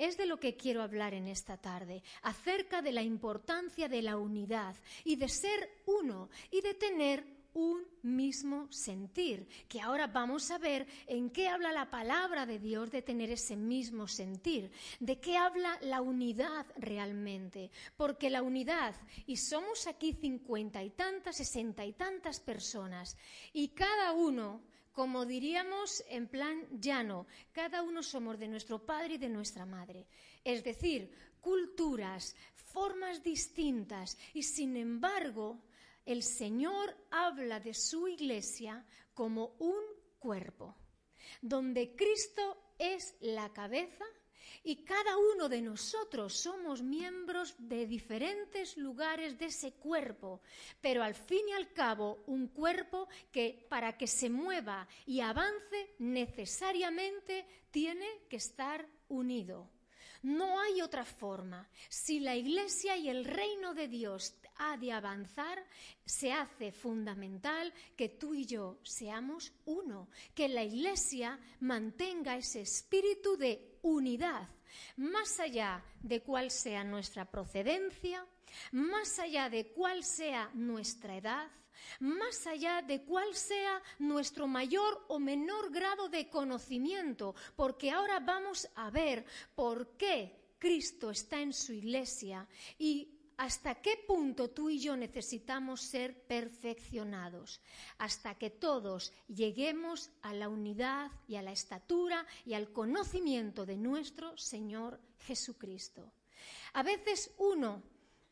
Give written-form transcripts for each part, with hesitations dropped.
es de lo que quiero hablar en esta tarde, acerca de la importancia de la unidad y de ser uno y de tener un mismo sentir, que ahora vamos a ver en qué habla la palabra de Dios de tener ese mismo sentir, de qué habla la unidad realmente, porque la unidad, y somos aquí 50 y tantas, 60 y tantas personas, y cada uno, como diríamos en plan llano, cada uno somos de nuestro padre y de nuestra madre, es decir, culturas, formas distintas, y sin embargo, el Señor habla de su iglesia como un cuerpo, donde Cristo es la cabeza y cada uno de nosotros somos miembros de diferentes lugares de ese cuerpo, pero al fin y al cabo un cuerpo que para que se mueva y avance necesariamente tiene que estar unido. No hay otra forma. Si la Iglesia y el reino de Dios ha de avanzar, se hace fundamental que tú y yo seamos uno, que la Iglesia mantenga ese espíritu de unidad, más allá de cuál sea nuestra procedencia, más allá de cuál sea nuestra edad, más allá de cuál sea nuestro mayor o menor grado de conocimiento, porque ahora vamos a ver por qué Cristo está en su iglesia y hasta qué punto tú y yo necesitamos ser perfeccionados, hasta que todos lleguemos a la unidad y a la estatura y al conocimiento de nuestro Señor Jesucristo. A veces uno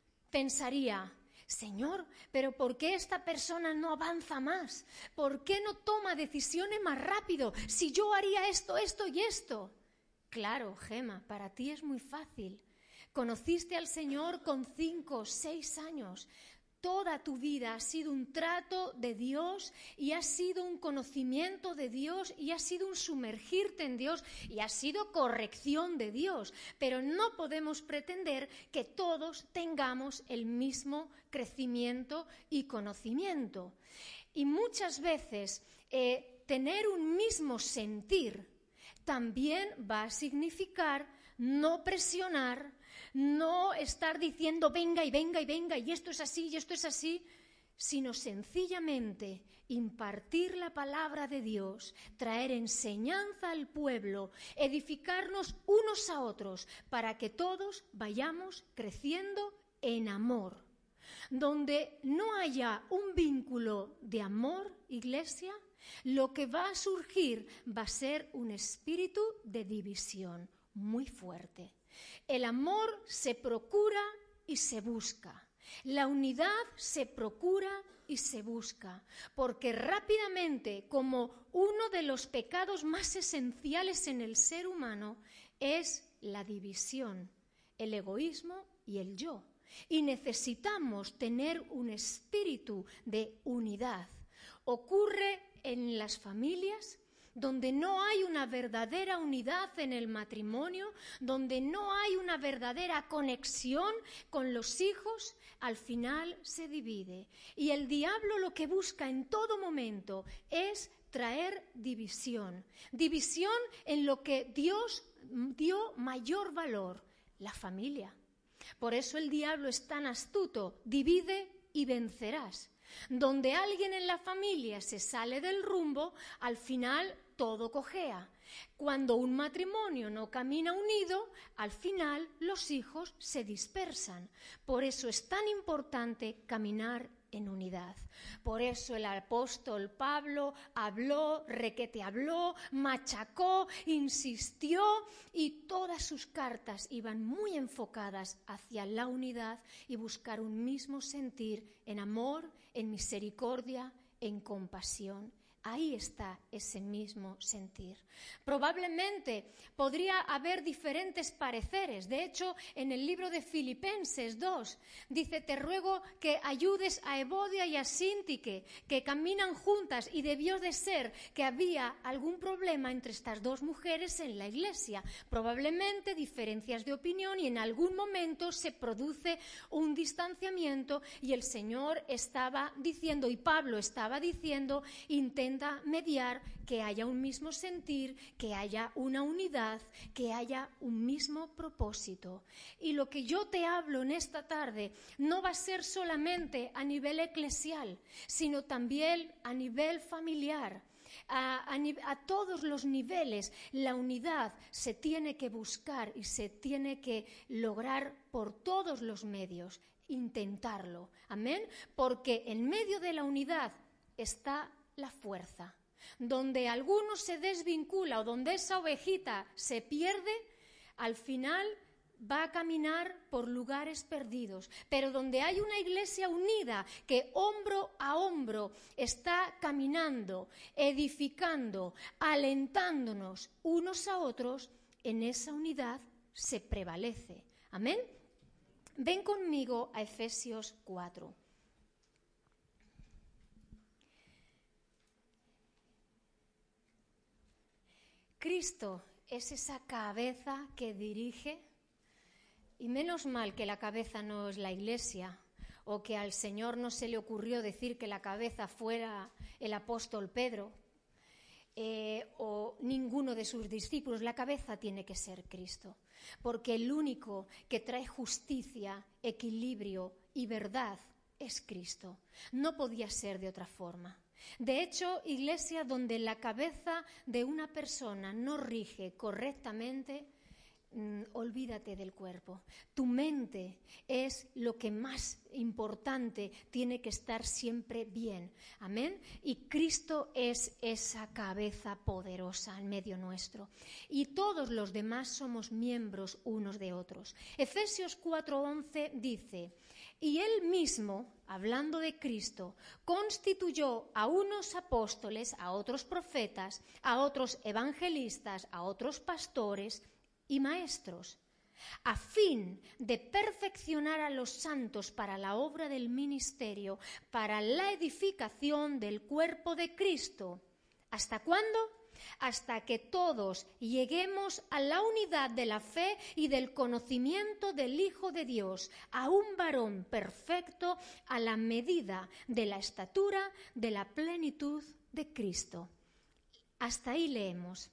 pensaría: Señor, pero ¿por qué esta persona no avanza más? ¿Por qué no toma decisiones más rápido? Si yo haría esto, esto y esto. Claro, Gema, para ti es muy fácil. Conociste al Señor con 5 o 6 años. Toda tu vida ha sido un trato de Dios y ha sido un conocimiento de Dios y ha sido un sumergirte en Dios y ha sido corrección de Dios. Pero no podemos pretender que todos tengamos el mismo crecimiento y conocimiento. Y muchas veces tener un mismo sentir también va a significar no presionar, no estar diciendo venga y venga y venga y esto es así y esto es así, sino sencillamente impartir la palabra de Dios, traer enseñanza al pueblo, edificarnos unos a otros para que todos vayamos creciendo en amor. Donde no haya un vínculo de amor, iglesia, lo que va a surgir va a ser un espíritu de división muy fuerte. El amor se procura y se busca. La unidad se procura y se busca, porque rápidamente, como uno de los pecados más esenciales en el ser humano, es la división, el egoísmo y el yo. Y necesitamos tener un espíritu de unidad. Ocurre en las familias, donde no hay una verdadera unidad en el matrimonio, donde no hay una verdadera conexión con los hijos, al final se divide. Y el diablo lo que busca en todo momento es traer división. División en lo que Dios dio mayor valor, la familia. Por eso el diablo es tan astuto, divide y vencerás. Donde alguien en la familia se sale del rumbo, al final todo cojea. Cuando un matrimonio no camina unido, al final los hijos se dispersan. Por eso es tan importante caminar en unidad. Por eso el apóstol Pablo habló, machacó, insistió y todas sus cartas iban muy enfocadas hacia la unidad y buscar un mismo sentir en amor, en misericordia, en compasión. Ahí está ese mismo sentir. Probablemente podría haber diferentes pareceres. De hecho, en el libro de Filipenses 2 dice: te ruego que ayudes a Evodia y a Síntique, que caminan juntas, y debió de ser que había algún problema entre estas dos mujeres en la iglesia. Probablemente diferencias de opinión y en algún momento se produce un distanciamiento y el Señor estaba diciendo, y Pablo estaba diciendo, intenta intenta mediar que haya un mismo sentir, que haya una unidad, que haya un mismo propósito. Y lo que yo te hablo en esta tarde no va a ser solamente a nivel eclesial, sino también a nivel familiar. A todos los niveles la unidad se tiene que buscar y se tiene que lograr por todos los medios, intentarlo, amén, porque en medio de la unidad está la fuerza. Donde alguno se desvincula o donde esa ovejita se pierde, al final va a caminar por lugares perdidos, pero donde hay una iglesia unida que hombro a hombro está caminando, edificando, alentándonos unos a otros, en esa unidad se prevalece. Amén. Ven conmigo a Efesios 4. Cristo es esa cabeza que dirige. Y menos mal que la cabeza no es la iglesia, o que al Señor no se le ocurrió decir que la cabeza fuera el apóstol Pedro, o ninguno de sus discípulos. La cabeza tiene que ser Cristo, porque el único que trae justicia, equilibrio y verdad es Cristo. No podía ser de otra forma. De hecho, iglesia donde la cabeza de una persona no rige correctamente, olvídate del cuerpo. Tu mente es lo que más importante, tiene que estar siempre bien. Amén. Y Cristo es esa cabeza poderosa en medio nuestro. Y todos los demás somos miembros unos de otros. Efesios 4:11 dice: y él mismo, hablando de Cristo, constituyó a unos apóstoles, a otros profetas, a otros evangelistas, a otros pastores y maestros, a fin de perfeccionar a los santos para la obra del ministerio, para la edificación del cuerpo de Cristo. ¿Hasta cuándo? Hasta que todos lleguemos a la unidad de la fe y del conocimiento del Hijo de Dios, a un varón perfecto, a la medida de la estatura de la plenitud de Cristo. Hasta ahí leemos.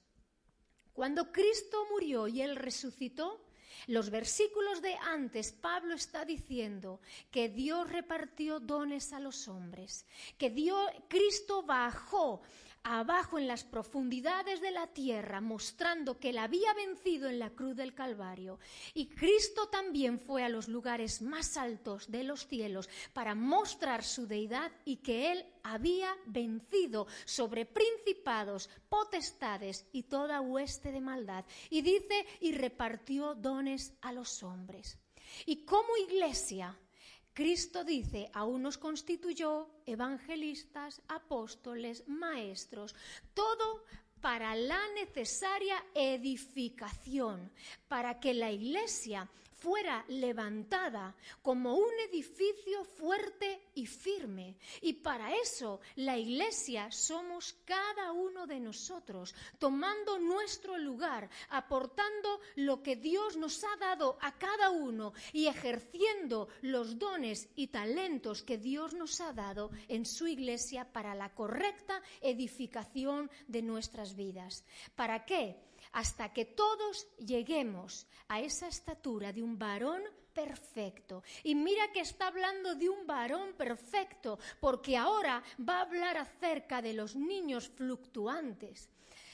Cuando Cristo murió y Él resucitó, los versículos de antes, Pablo está diciendo que Dios repartió dones a los hombres, que Cristo bajó abajo en las profundidades de la tierra, mostrando que Él había vencido en la cruz del Calvario. Y Cristo también fue a los lugares más altos de los cielos para mostrar su deidad y que Él había vencido sobre principados, potestades y toda hueste de maldad. Y dice, y repartió dones a los hombres. Y como iglesia, Cristo dice, a unos constituyó evangelistas, apóstoles, maestros, todo para la necesaria edificación, para que la iglesia fuera levantada como un edificio fuerte y firme. Y para eso la iglesia somos cada uno de nosotros, tomando nuestro lugar, aportando lo que Dios nos ha dado a cada uno y ejerciendo los dones y talentos que Dios nos ha dado en su iglesia para la correcta edificación de nuestras vidas. ¿Para qué? Hasta que todos lleguemos a esa estatura de un varón perfecto. Y mira que está hablando de un varón perfecto, porque ahora va a hablar acerca de los niños fluctuantes.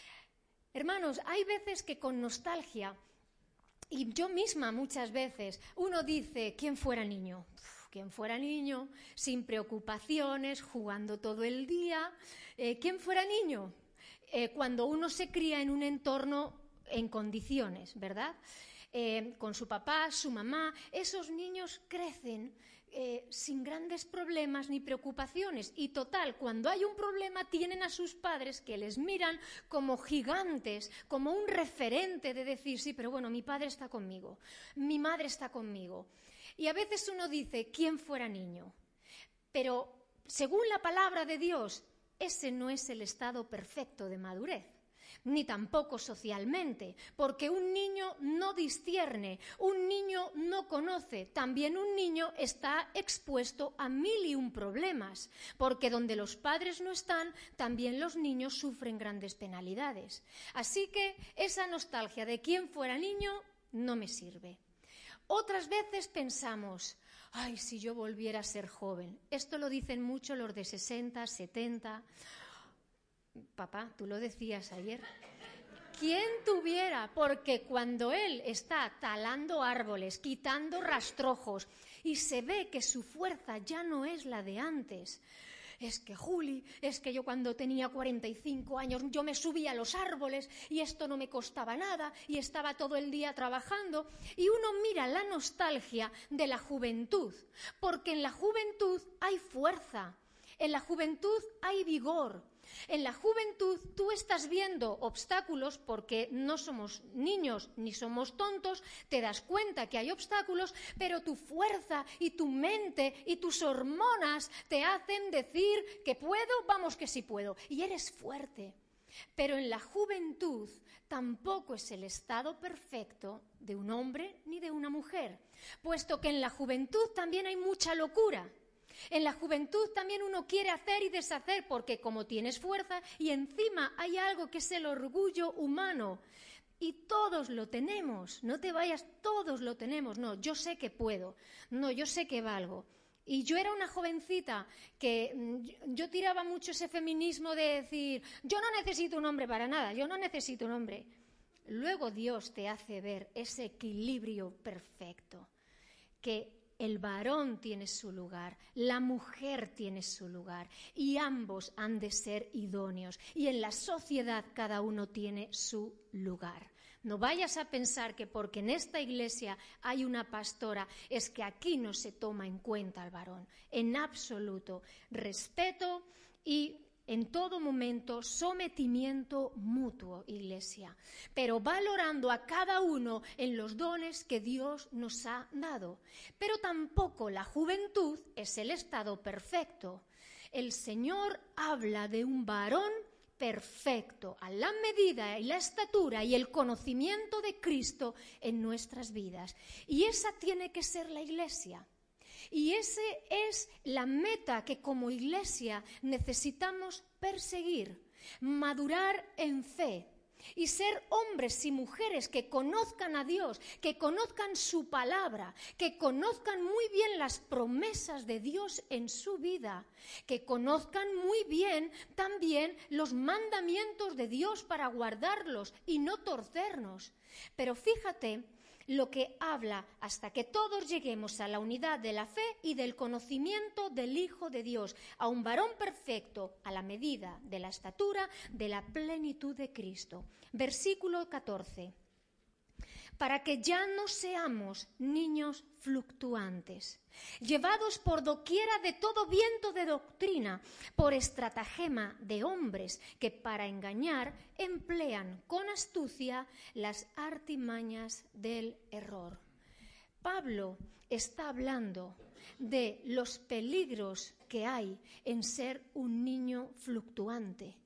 Hermanos, hay veces que con nostalgia, y yo misma muchas veces, uno dice, ¿quién fuera niño? ¿Quién fuera niño? Sin preocupaciones, jugando todo el día. ¿Quién fuera niño? Cuando uno se cría en un entorno en condiciones, ¿verdad? Con su papá, su mamá, esos niños crecen sin grandes problemas ni preocupaciones. Y total, cuando hay un problema tienen a sus padres que les miran como gigantes, como un referente de decir, sí, pero bueno, mi padre está conmigo, mi madre está conmigo. Y a veces uno dice, ¿quién fuera niño? Pero según la palabra de Dios, ese no es el estado perfecto de madurez. ni tampoco socialmente, porque un niño no discierne, un niño no conoce, también un niño está expuesto a 1001 problemas, porque donde los padres no están, también los niños sufren grandes penalidades. Así que esa nostalgia de quién fuera niño no me sirve. Otras veces pensamos, ay, si yo volviera a ser joven. Esto lo dicen mucho los de 60, 70. Papá, tú lo decías ayer. ¿Quién tuviera? Porque cuando él está talando árboles, quitando rastrojos y se ve que su fuerza ya no es la de antes. Es que Juli, es que yo cuando tenía 45 años yo me subía a los árboles y esto no me costaba nada y estaba todo el día trabajando, y uno mira la nostalgia de la juventud, porque en la juventud hay fuerza, en la juventud hay vigor. En la juventud tú estás viendo obstáculos porque no somos niños ni somos tontos, te das cuenta que hay obstáculos, pero tu fuerza y tu mente y tus hormonas te hacen decir que puedo, vamos que sí puedo, y eres fuerte. Pero en la juventud tampoco es el estado perfecto de un hombre ni de una mujer, puesto que en la juventud también hay mucha locura. En la juventud también uno quiere hacer y deshacer porque como tienes fuerza y encima hay algo que es el orgullo humano y todos lo tenemos, no te vayas, todos lo tenemos, no, yo sé que puedo, no, yo sé que valgo. Y yo era una jovencita que yo tiraba mucho ese feminismo de decir, yo no necesito un hombre para nada, yo no necesito un hombre. Luego Dios te hace ver ese equilibrio perfecto, que el varón tiene su lugar, la mujer tiene su lugar y ambos han de ser idóneos y en la sociedad cada uno tiene su lugar. No vayas a pensar que porque en esta iglesia hay una pastora es que aquí no se toma en cuenta al varón. En absoluto, respeto y en todo momento sometimiento mutuo, iglesia, pero valorando a cada uno en los dones que Dios nos ha dado. Pero tampoco la juventud es el estado perfecto. El Señor habla de un varón perfecto, a la medida y la estatura y el conocimiento de Cristo en nuestras vidas. Y esa tiene que ser la iglesia. Y esa es la meta que como iglesia necesitamos perseguir, madurar en fe y ser hombres y mujeres que conozcan a Dios, que conozcan su palabra, que conozcan muy bien las promesas de Dios en su vida, que conozcan muy bien también los mandamientos de Dios para guardarlos y no torcernos. Pero fíjate lo que habla hasta que todos lleguemos a la unidad de la fe y del conocimiento del Hijo de Dios, a un varón perfecto a la medida de la estatura de la plenitud de Cristo. Versículo 14. Para que ya no seamos niños fluctuantes, llevados por doquiera de todo viento de doctrina, por estratagema de hombres que para engañar emplean con astucia las artimañas del error. Pablo está hablando de los peligros que hay en ser un niño fluctuante.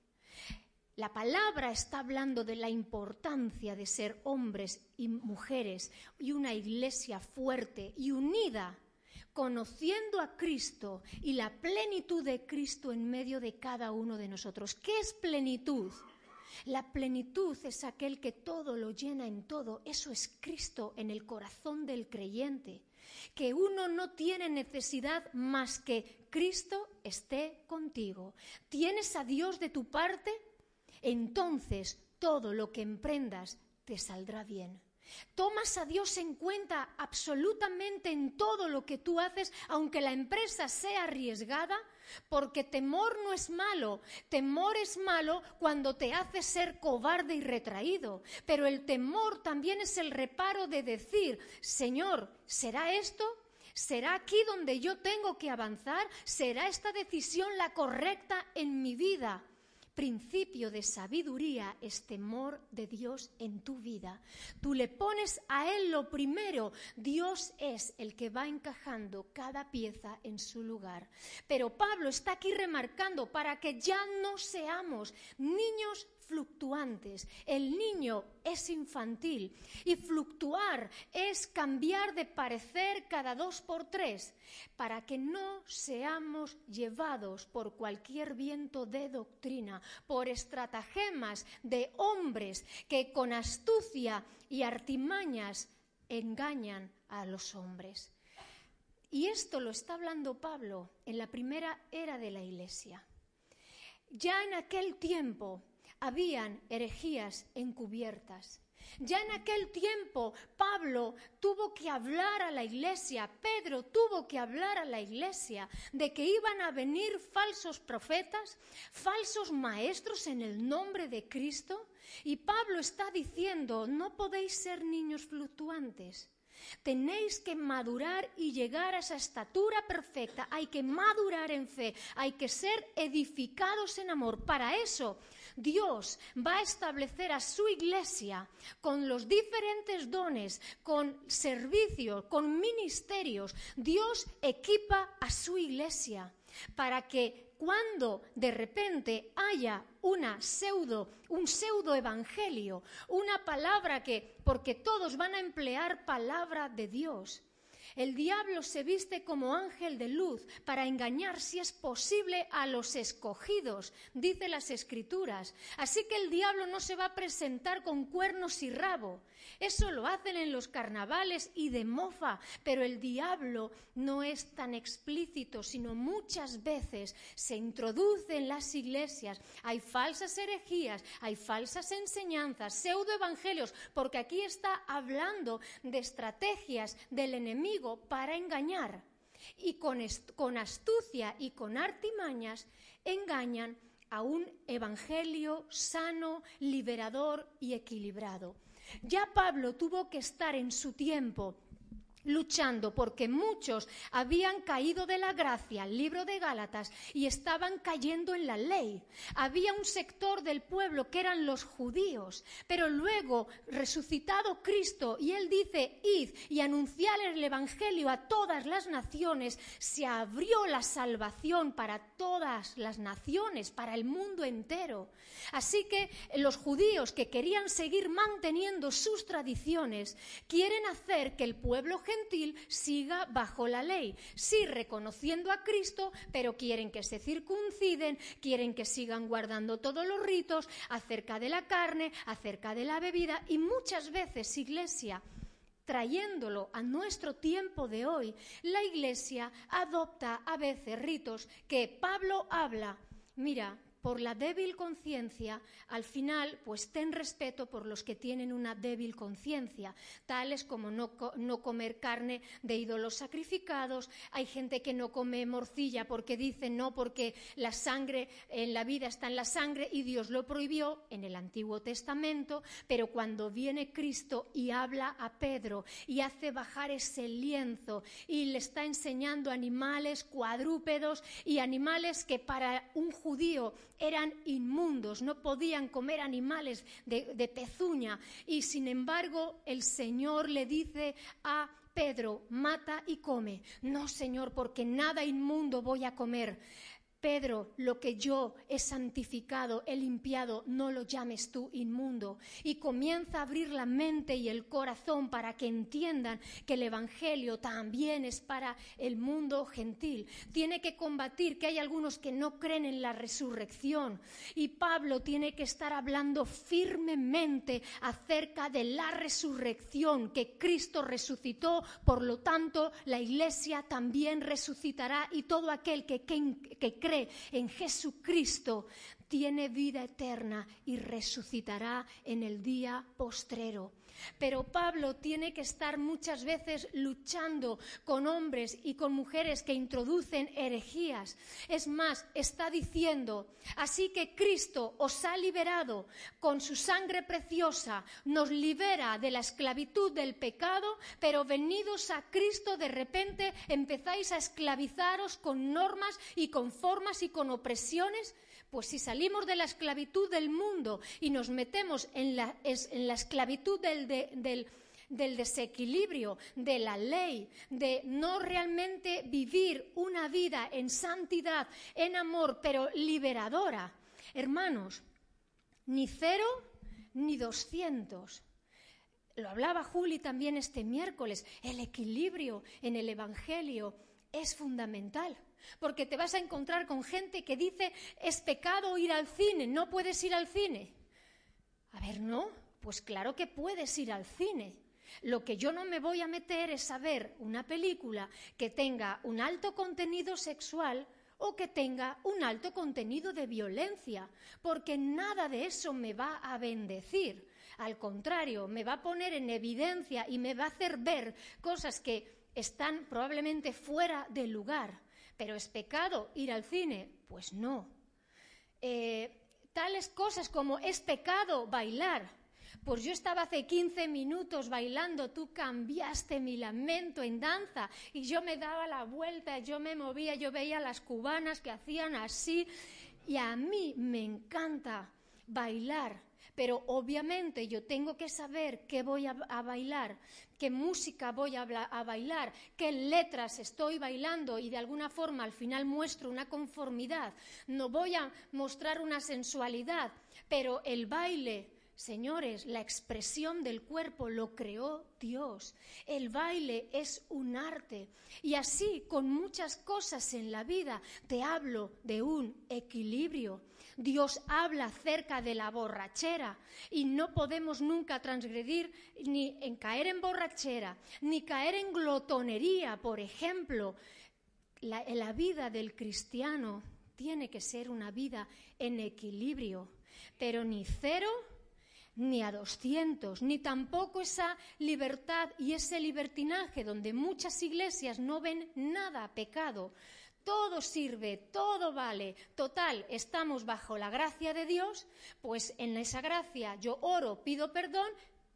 La palabra está hablando de la importancia de ser hombres y mujeres y una iglesia fuerte y unida, conociendo a Cristo y la plenitud de Cristo en medio de cada uno de nosotros. ¿Qué es plenitud? La plenitud es aquel que todo lo llena en todo. Eso es Cristo en el corazón del creyente. Que uno no tiene necesidad más que Cristo esté contigo. ¿Tienes a Dios de tu parte? Entonces todo lo que emprendas te saldrá bien. Tomas a Dios en cuenta absolutamente en todo lo que tú haces, aunque la empresa sea arriesgada, porque temor no es malo. Temor es malo cuando te hace ser cobarde y retraído, pero el temor también es el reparo de decir, Señor, ¿será esto? ¿Será aquí donde yo tengo que avanzar? ¿Será esta decisión la correcta en mi vida? Principio de sabiduría es temor de Dios en tu vida. Tú le pones a Él lo primero. Dios es el que va encajando cada pieza en su lugar. Pero Pablo está aquí remarcando para que ya no seamos niños fluctuantes. El niño es infantil y fluctuar es cambiar de parecer cada 2 por 3 para que no seamos llevados por cualquier viento de doctrina, por estratagemas de hombres que con astucia y artimañas engañan a los hombres. Y esto lo está hablando Pablo en la primera era de la Iglesia. Ya en aquel tiempo habían herejías encubiertas. Ya en aquel tiempo Pablo tuvo que hablar a la Iglesia, Pedro tuvo que hablar a la Iglesia de que iban a venir falsos profetas, falsos maestros en el nombre de Cristo. Y Pablo está diciendo, no podéis ser niños fluctuantes. Tenéis que madurar y llegar a esa estatura perfecta. Hay que madurar en fe, hay que ser edificados en amor. Para eso Dios va a establecer a su iglesia con los diferentes dones, con servicios, con ministerios. Dios equipa a su iglesia para que cuando de repente haya un pseudo evangelio, una palabra porque todos van a emplear palabra de Dios. El diablo se viste como ángel de luz para engañar, si es posible, a los escogidos, dice las Escrituras. Así que el diablo no se va a presentar con cuernos y rabo. Eso lo hacen en los carnavales y de mofa, pero el diablo no es tan explícito, sino muchas veces se introduce en las iglesias. Hay falsas herejías, hay falsas enseñanzas, pseudoevangelios, porque aquí está hablando de estrategias del enemigo para engañar. Y con astucia y con artimañas engañan a un evangelio sano, liberador y equilibrado. Ya Pablo tuvo que estar en su tiempo luchando porque muchos habían caído de la gracia, el libro de Gálatas, y estaban cayendo en la ley. Había un sector del pueblo que eran los judíos, pero luego resucitado Cristo, y él dice, id y anunciad el evangelio a todas las naciones, se abrió la salvación para todas las naciones, para el mundo entero. Así que los judíos que querían seguir manteniendo sus tradiciones quieren hacer que el pueblo gentil siga bajo la ley, sí reconociendo a Cristo, pero quieren que se circunciden, quieren que sigan guardando todos los ritos acerca de la carne, acerca de la bebida, y muchas veces, iglesia, trayéndolo a nuestro tiempo de hoy, la iglesia adopta a veces ritos que Pablo habla, mira, por la débil conciencia, al final, pues ten respeto por los que tienen una débil conciencia, tales como no comer carne de ídolos sacrificados. Hay gente que no come morcilla porque dice no, porque la sangre en la vida está en la sangre y Dios lo prohibió en el Antiguo Testamento, pero cuando viene Cristo y habla a Pedro y hace bajar ese lienzo y le está enseñando animales cuadrúpedos y animales que para un judío eran inmundos, no podían comer animales de pezuña, y sin embargo el Señor le dice a Pedro, mata y come. No, Señor, porque nada inmundo voy a comer. Pedro, lo que yo he santificado, he limpiado, no lo llames tú inmundo. Y comienza a abrir la mente y el corazón para que entiendan que el evangelio también es para el mundo gentil. Tiene que combatir que hay algunos que no creen en la resurrección. Y Pablo tiene que estar hablando firmemente acerca de la resurrección, que Cristo resucitó, por lo tanto la iglesia también resucitará, y todo aquel que cree en Jesucristo tiene vida eterna y resucitará en el día postrero. Pero Pablo tiene que estar muchas veces luchando con hombres y con mujeres que introducen herejías. Es más, está diciendo, así que Cristo os ha liberado con su sangre preciosa, nos libera de la esclavitud del pecado, pero venidos a Cristo de repente empezáis a esclavizaros con normas y con formas y con opresiones. Pues si salimos de la esclavitud del mundo y nos metemos en la esclavitud del desequilibrio, de la ley, de no realmente vivir una vida en santidad, en amor, pero liberadora, hermanos, ni 0 ni 200. Lo hablaba Juli también este miércoles. El equilibrio en el Evangelio es fundamental, porque te vas a encontrar con gente que dice es pecado ir al cine, no puedes ir al cine. A ver, ¿no? Pues claro que puedes ir al cine. Lo que yo no me voy a meter es a ver una película que tenga un alto contenido sexual o que tenga un alto contenido de violencia, porque nada de eso me va a bendecir. Al contrario, me va a poner en evidencia y me va a hacer ver cosas que están probablemente fuera del lugar. ¿Pero es pecado ir al cine? Pues no. Tales cosas como es pecado bailar. Pues yo estaba hace 15 minutos bailando, tú cambiaste mi lamento en danza y yo me daba la vuelta, yo me movía, yo veía las cubanas que hacían así y a mí me encanta bailar. Pero obviamente yo tengo que saber qué voy a bailar, qué música voy a bailar, qué letras estoy bailando y de alguna forma al final muestro una conformidad. No voy a mostrar una sensualidad, pero el baile, señores, la expresión del cuerpo lo creó Dios. El baile es un arte. Y así con muchas cosas en la vida te hablo de un equilibrio. Dios habla acerca de la borrachera y no podemos nunca transgredir ni en caer en borrachera, ni caer en glotonería, por ejemplo. La vida del cristiano tiene que ser una vida en equilibrio, pero ni 0 ni a 200, ni tampoco esa libertad y ese libertinaje donde muchas iglesias no ven nada pecado. Todo sirve, todo vale. Total, estamos bajo la gracia de Dios, pues en esa gracia yo oro, pido perdón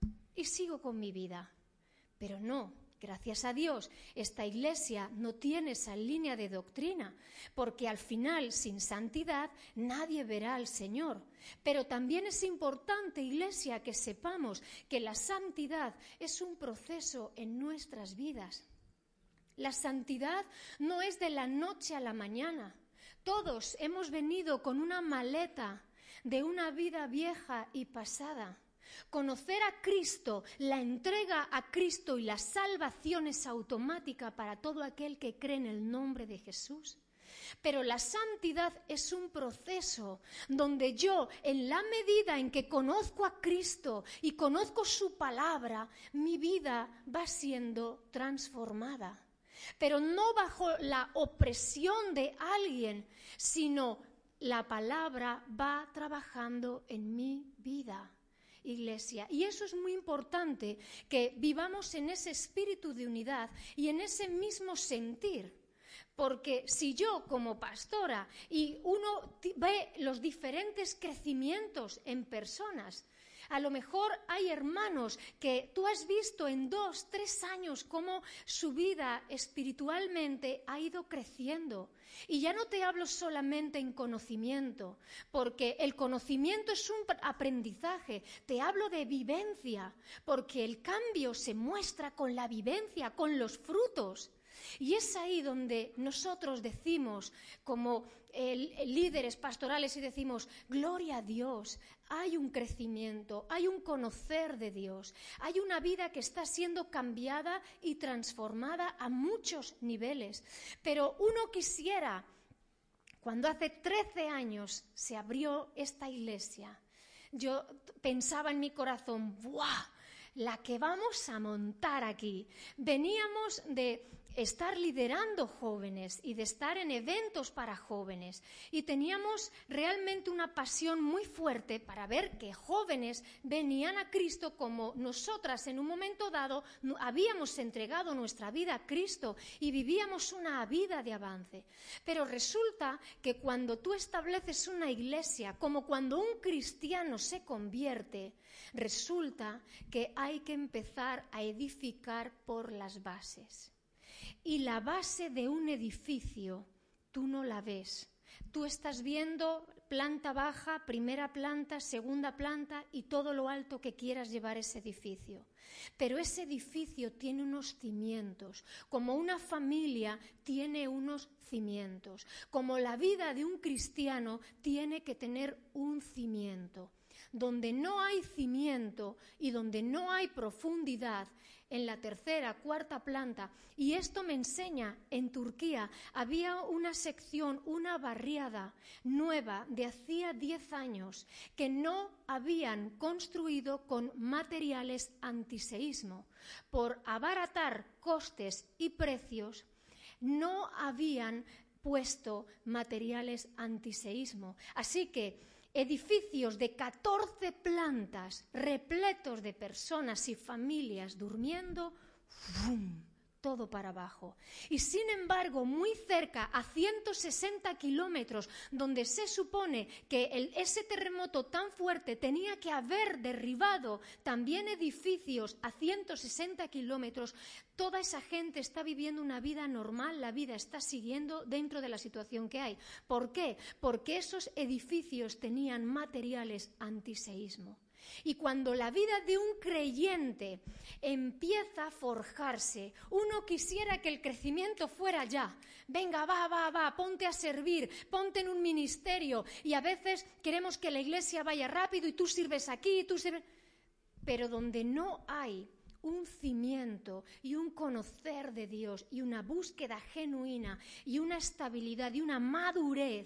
y sigo con mi vida. Pero no, gracias a Dios, esta iglesia no tiene esa línea de doctrina, porque al final, sin santidad, nadie verá al Señor. Pero también es importante, iglesia, que sepamos que la santidad es un proceso en nuestras vidas. La santidad no es de la noche a la mañana. Todos hemos venido con una maleta de una vida vieja y pasada. Conocer a Cristo, la entrega a Cristo y la salvación es automática para todo aquel que cree en el nombre de Jesús. Pero la santidad es un proceso donde yo, en la medida en que conozco a Cristo y conozco su palabra, mi vida va siendo transformada. Pero no bajo la opresión de alguien, sino la palabra va trabajando en mi vida, iglesia. Y eso es muy importante, que vivamos en ese espíritu de unidad y en ese mismo sentir. Porque si yo como pastora y uno ve los diferentes crecimientos en personas, a lo mejor hay hermanos que tú has visto en 2, 3 años cómo su vida espiritualmente ha ido creciendo. Y ya no te hablo solamente en conocimiento, porque el conocimiento es un aprendizaje. Te hablo de vivencia, porque el cambio se muestra con la vivencia, con los frutos. Y es ahí donde nosotros decimos, como líderes pastorales, y decimos, gloria a Dios, hay un crecimiento, hay un conocer de Dios, hay una vida que está siendo cambiada y transformada a muchos niveles. Pero uno quisiera, cuando hace 13 años se abrió esta iglesia, yo pensaba en mi corazón, ¡buah! La que vamos a montar aquí. Veníamos de estar liderando jóvenes y de estar en eventos para jóvenes y teníamos realmente una pasión muy fuerte para ver que jóvenes venían a Cristo como nosotras en un momento dado habíamos entregado nuestra vida a Cristo y vivíamos una vida de avance. Pero resulta que cuando tú estableces una iglesia, como cuando un cristiano se convierte, resulta que hay que empezar a edificar por las bases. Y la base de un edificio, tú no la ves. Tú estás viendo planta baja, primera planta, segunda planta y todo lo alto que quieras llevar ese edificio. Pero ese edificio tiene unos cimientos, como una familia tiene unos cimientos, como la vida de un cristiano tiene que tener un cimiento. donde no hay cimiento y donde no hay profundidad, en la tercera, cuarta planta, y esto me enseña, en Turquía había una sección, una barriada nueva de hacía 10 años que no habían construido con materiales antiseísmo. Por abaratar costes y precios, no habían puesto materiales antiseísmo. Así que edificios de 14 plantas repletos de personas y familias durmiendo, ¡fum!, todo para abajo. Y sin embargo, muy cerca, a 160 kilómetros, donde se supone que ese terremoto tan fuerte tenía que haber derribado también edificios a 160 kilómetros, toda esa gente está viviendo una vida normal, la vida está siguiendo dentro de la situación que hay. ¿Por qué? Porque esos edificios tenían materiales antiseísmo. Y cuando la vida de un creyente empieza a forjarse, uno quisiera que el crecimiento fuera ya. Venga, va, ponte a servir, ponte en un ministerio. Y a veces queremos que la iglesia vaya rápido y tú sirves aquí, tú sirves... Pero donde no hay un cimiento y un conocer de Dios y una búsqueda genuina y una estabilidad y una madurez,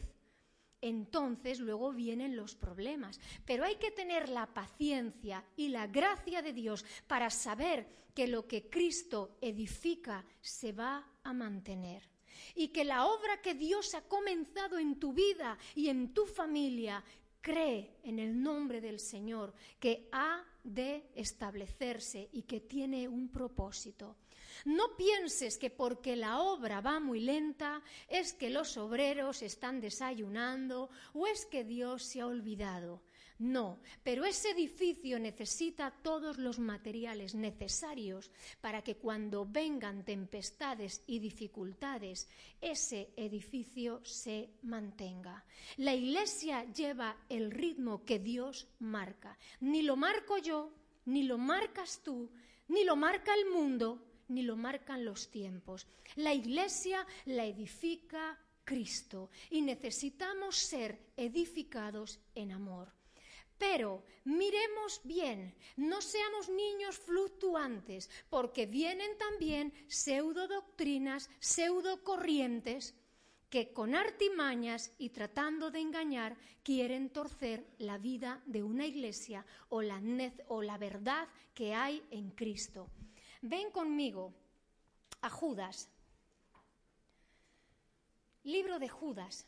entonces luego vienen los problemas. Pero hay que tener la paciencia y la gracia de Dios para saber que lo que Cristo edifica se va a mantener. Y que la obra que Dios ha comenzado en tu vida y en tu familia, cree en el nombre del Señor que ha de establecerse y que tiene un propósito. No pienses que porque la obra va muy lenta es que los obreros están desayunando o es que Dios se ha olvidado. No, pero ese edificio necesita todos los materiales necesarios para que cuando vengan tempestades y dificultades, ese edificio se mantenga. La Iglesia lleva el ritmo que Dios marca. Ni lo marco yo, ni lo marcas tú, ni lo marca el mundo, ni lo marcan los tiempos. La Iglesia la edifica Cristo y necesitamos ser edificados en amor. Pero miremos bien, no seamos niños fluctuantes, porque vienen también pseudodoctrinas, pseudocorrientes que con artimañas y tratando de engañar quieren torcer la vida de una iglesia o la verdad que hay en Cristo. Ven conmigo a Judas, libro de Judas.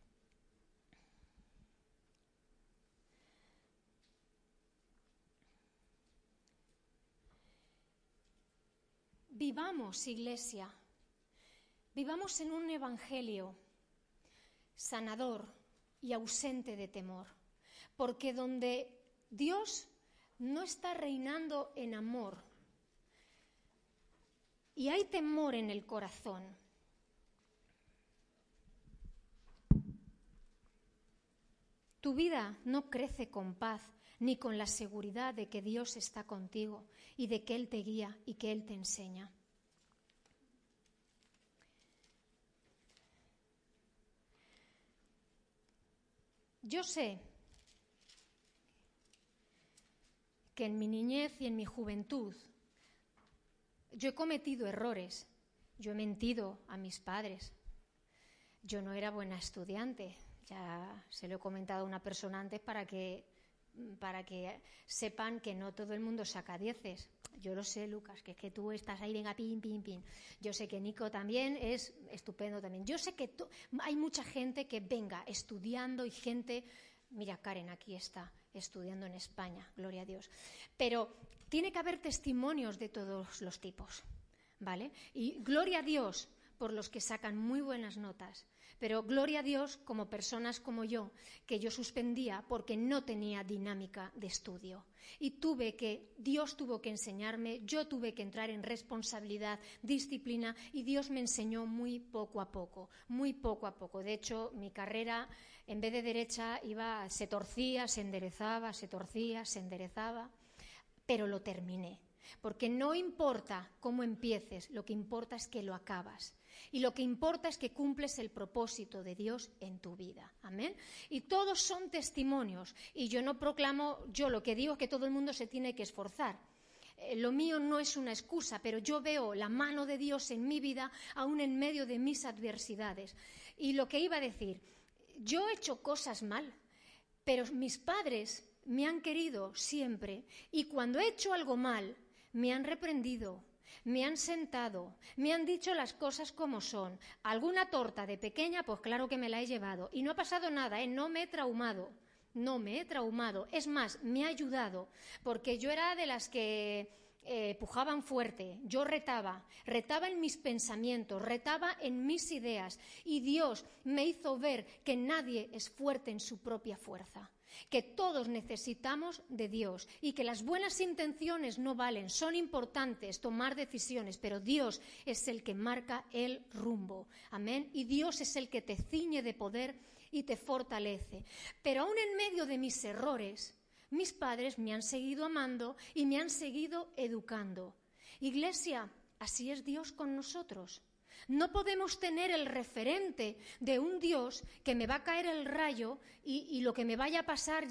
Vivamos, iglesia, vivamos en un evangelio sanador y ausente de temor, porque donde Dios no está reinando en amor y hay temor en el corazón, tu vida no crece con paz ni con la seguridad de que Dios está contigo y de que Él te guía y que Él te enseña. Yo sé que en mi niñez y en mi juventud yo he cometido errores, yo he mentido a mis padres, yo no era buena estudiante, ya se lo he comentado a una persona antes para que sepan que no todo el mundo saca 10. Yo lo sé, Lucas, que es que tú estás ahí, venga, pin. Yo sé que Nico también es estupendo también. Yo sé que hay mucha gente que venga estudiando y gente... Mira, Karen aquí está estudiando en España, gloria a Dios. Pero tiene que haber testimonios de todos los tipos, ¿vale? Y gloria a Dios por los que sacan muy buenas notas. Pero gloria a Dios como personas como yo, que yo suspendía porque no tenía dinámica de estudio. Y Dios tuvo que enseñarme, yo tuve que entrar en responsabilidad, disciplina, y Dios me enseñó muy poco a poco. De hecho, mi carrera, en vez de derecha, se torcía, se enderezaba, se torcía, se enderezaba, pero lo terminé. porque no importa cómo empieces, lo que importa es que lo acabas. Y lo que importa es que cumples el propósito de Dios en tu vida. Amén. Y todos son testimonios. Y yo no proclamo, yo lo que digo es que todo el mundo se tiene que esforzar. Lo mío no es una excusa, pero yo veo la mano de Dios en mi vida, aún en medio de mis adversidades. Y lo que iba a decir, yo he hecho cosas mal, pero mis padres me han querido siempre. Y cuando he hecho algo mal, me han reprendido. Me han sentado, me han dicho las cosas como son. Alguna torta de pequeña, pues claro que me la he llevado. Y no ha pasado nada, no me he traumado. No me he traumado. Es más, me ha ayudado. Porque yo era de las que pujaban fuerte. Yo retaba en mis pensamientos, retaba en mis ideas. Y Dios me hizo ver que nadie es fuerte en su propia fuerza. Que todos necesitamos de Dios y que las buenas intenciones no valen, son importantes tomar decisiones, pero Dios es el que marca el rumbo, amén, y Dios es el que te ciñe de poder y te fortalece. Pero aún en medio de mis errores, mis padres me han seguido amando y me han seguido educando. Iglesia, así es Dios con nosotros. No podemos tener el referente de un Dios que me va a caer el rayo y lo que me vaya a pasar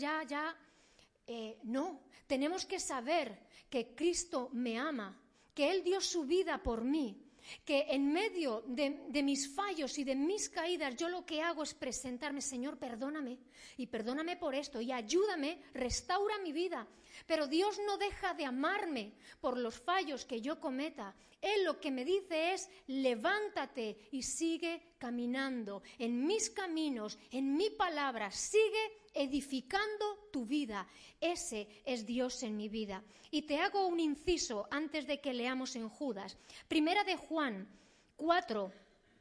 no, tenemos que saber que Cristo me ama, que Él dio su vida por mí, que en medio de mis fallos y de mis caídas yo lo que hago es presentarme, Señor, perdóname y perdóname por esto y ayúdame, restaura mi vida. Pero Dios no deja de amarme por los fallos que yo cometa. Él lo que me dice es, levántate y sigue caminando en mis caminos, en mi palabra, sigue edificando tu vida. Ese es Dios en mi vida. Y te hago un inciso antes de que leamos en Judas. Primera de Juan 4,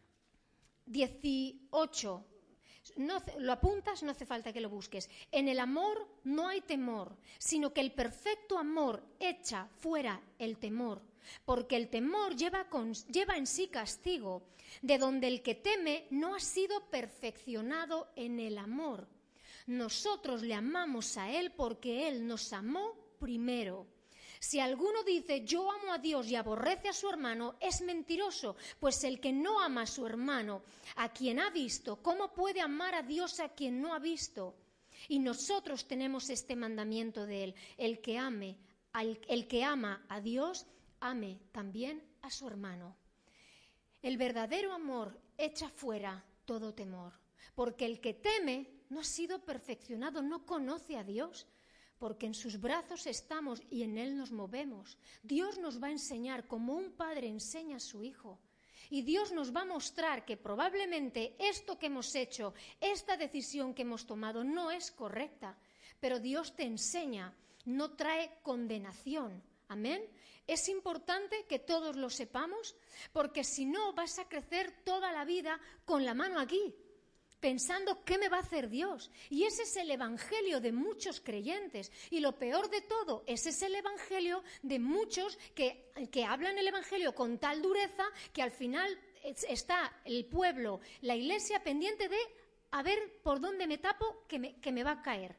18. No, lo apuntas, no hace falta que lo busques. En el amor no hay temor, sino que el perfecto amor echa fuera el temor, porque el temor lleva en sí castigo, de donde el que teme no ha sido perfeccionado en el amor. Nosotros le amamos a Él porque Él nos amó primero. Si alguno dice yo amo a Dios y aborrece a su hermano, es mentiroso, pues el que no ama a su hermano, a quien ha visto, ¿cómo puede amar a Dios a quien no ha visto? Y nosotros tenemos este mandamiento de Él, el que ama a Dios, ame también a su hermano. El verdadero amor echa fuera todo temor, porque el que teme no ha sido perfeccionado, no conoce a Dios. Porque en sus brazos estamos y en Él nos movemos. Dios nos va a enseñar como un padre enseña a su hijo. Y Dios nos va a mostrar que probablemente esto que hemos hecho, esta decisión que hemos tomado no es correcta. Pero Dios te enseña, no trae condenación. Amén. Es importante que todos lo sepamos, porque si no vas a crecer toda la vida con la mano aquí, pensando qué me va a hacer Dios. Y ese es el evangelio de muchos creyentes. Y lo peor de todo, ese es el evangelio de muchos que hablan el evangelio con tal dureza que al final está el pueblo, la iglesia pendiente de a ver por dónde me tapo que me va a caer.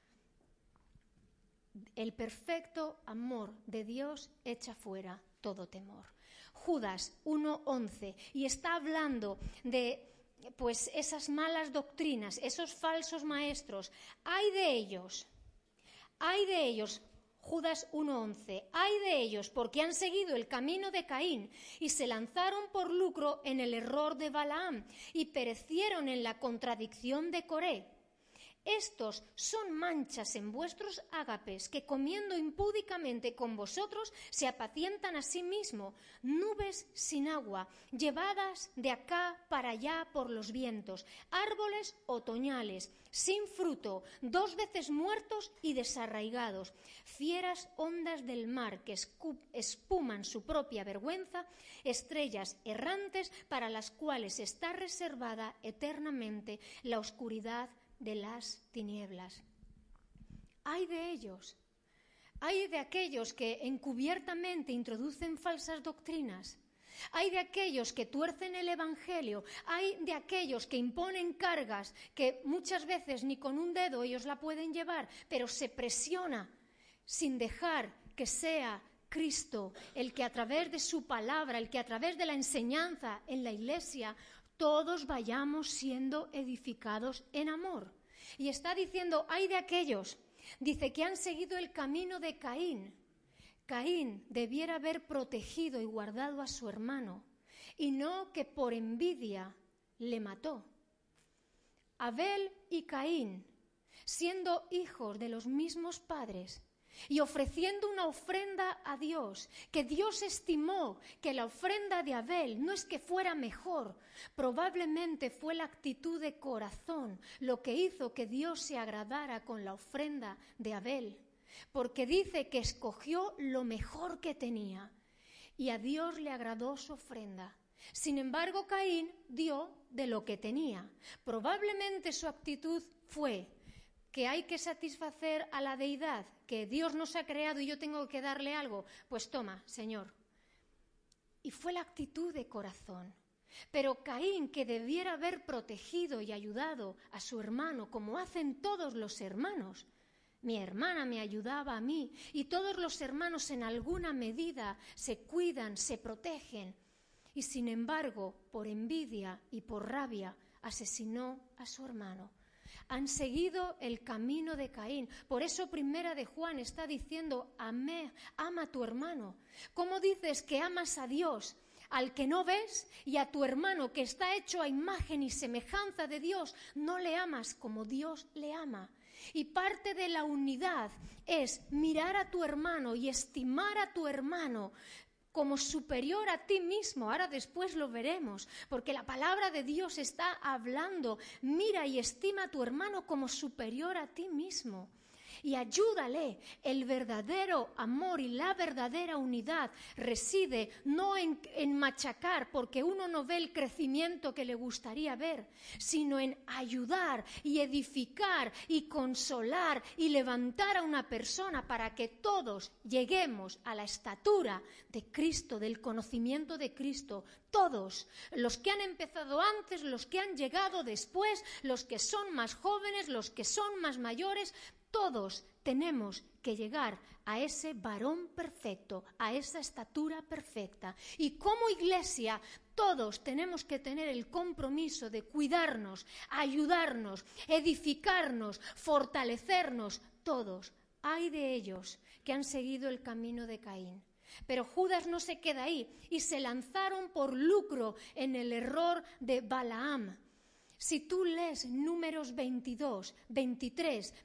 El perfecto amor de Dios echa fuera todo temor. Judas 1:11, y está hablando de pues esas malas doctrinas, esos falsos maestros. Ay de ellos, Judas 1:11, ay de ellos porque han seguido el camino de Caín y se lanzaron por lucro en el error de Balaam y perecieron en la contradicción de Coré. Estos son manchas en vuestros ágapes, que comiendo impúdicamente con vosotros se apacientan a sí mismos, nubes sin agua, llevadas de acá para allá por los vientos, árboles otoñales, sin fruto, 2 veces muertos y desarraigados, fieras ondas del mar que espuman su propia vergüenza, estrellas errantes para las cuales está reservada eternamente la oscuridad de las tinieblas. Ay de ellos, ay de aquellos que encubiertamente introducen falsas doctrinas, hay de aquellos que tuercen el evangelio, hay de aquellos que imponen cargas que muchas veces ni con un dedo ellos la pueden llevar, pero se presiona sin dejar que sea Cristo, el que a través de su palabra, el que a través de la enseñanza en la iglesia, todos vayamos siendo edificados en amor. Y está diciendo, ay de aquellos, dice que han seguido el camino de Caín. Caín debiera haber protegido y guardado a su hermano, y no que por envidia le mató. Abel y Caín, siendo hijos de los mismos padres y ofreciendo una ofrenda a Dios, que Dios estimó que la ofrenda de Abel no es que fuera mejor, probablemente fue la actitud de corazón lo que hizo que Dios se agradara con la ofrenda de Abel, porque dice que escogió lo mejor que tenía y a Dios le agradó su ofrenda. Sin embargo, Caín dio de lo que tenía. Probablemente su actitud fue que hay que satisfacer a la deidad, que Dios nos ha creado y yo tengo que darle algo. Pues toma, Señor. Y fue la actitud de corazón. Pero Caín, que debiera haber protegido y ayudado a su hermano, como hacen todos los hermanos. Mi hermana me ayudaba a mí y todos los hermanos en alguna medida se cuidan, se protegen. Y sin embargo, por envidia y por rabia, asesinó a su hermano. Han seguido el camino de Caín. Por eso Primera de Juan está diciendo, ama a tu hermano. ¿Cómo dices que amas a Dios, al que no ves, y a tu hermano que está hecho a imagen y semejanza de Dios, no le amas como Dios le ama? Y parte de la unidad es mirar a tu hermano y estimar a tu hermano como superior a ti mismo. Ahora después lo veremos, porque la palabra de Dios está hablando. Mira y estima a tu hermano como superior a ti mismo. Y ayúdale. El verdadero amor y la verdadera unidad reside no en machacar, porque uno no ve el crecimiento que le gustaría ver, sino en ayudar y edificar y consolar y levantar a una persona para que todos lleguemos a la estatura de Cristo, del conocimiento de Cristo. Todos, los que han empezado antes, los que han llegado después, los que son más jóvenes, los que son más mayores, todos tenemos que llegar a ese varón perfecto, a esa estatura perfecta. Y como iglesia, todos tenemos que tener el compromiso de cuidarnos, ayudarnos, edificarnos, fortalecernos, todos. Hay de ellos que han seguido el camino de Caín. Pero Judas no se queda ahí y se lanzaron por lucro en el error de Balaam. Si tú lees Números 22, 23,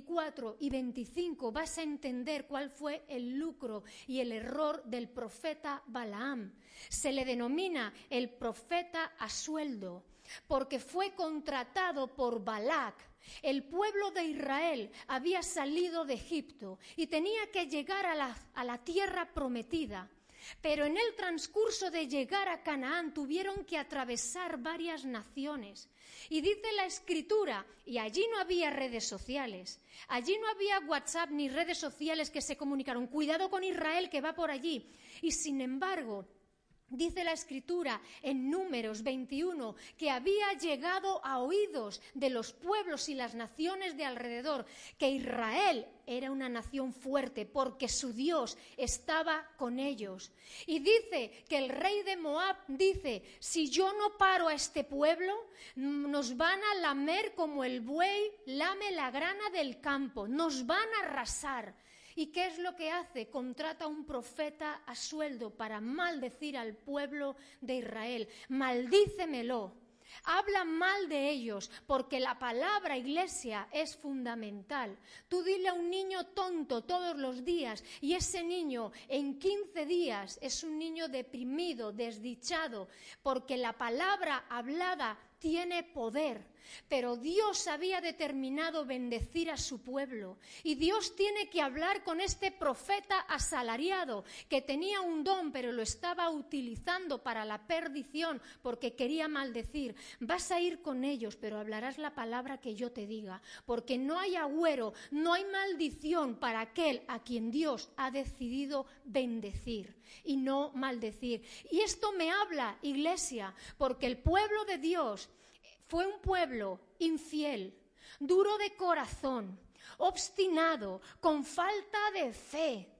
24 y 25, vas a entender cuál fue el lucro y el error del profeta Balaam. Se le denomina el profeta a sueldo, porque fue contratado por Balac. El pueblo de Israel había salido de Egipto y tenía que llegar a la tierra prometida. Pero en el transcurso de llegar a Canaán tuvieron que atravesar varias naciones. Y dice la Escritura, y allí no había redes sociales, allí no había WhatsApp ni redes sociales que se comunicaron. Cuidado con Israel que va por allí. Y sin embargo, dice la Escritura en Números 21 que había llegado a oídos de los pueblos y las naciones de alrededor que Israel era una nación fuerte porque su Dios estaba con ellos. Y dice que el rey de Moab dice, si yo no paro a este pueblo, nos van a lamer como el buey lame la grana del campo, nos van a arrasar. ¿Y qué es lo que hace? Contrata a un profeta a sueldo para maldecir al pueblo de Israel. Maldícemelo. Habla mal de ellos, porque la palabra, iglesia, es fundamental. Tú dile a un niño tonto todos los días y ese niño en 15 días es un niño deprimido, desdichado, porque la palabra hablada tiene poder. Pero Dios había determinado bendecir a su pueblo y Dios tiene que hablar con este profeta asalariado que tenía un don pero lo estaba utilizando para la perdición porque quería maldecir. Vas a ir con ellos pero hablarás la palabra que yo te diga, porque no hay agüero, no hay maldición para aquel a quien Dios ha decidido bendecir y no maldecir. Y esto me habla, iglesia, porque el pueblo de Dios fue un pueblo infiel, duro de corazón, obstinado, con falta de fe.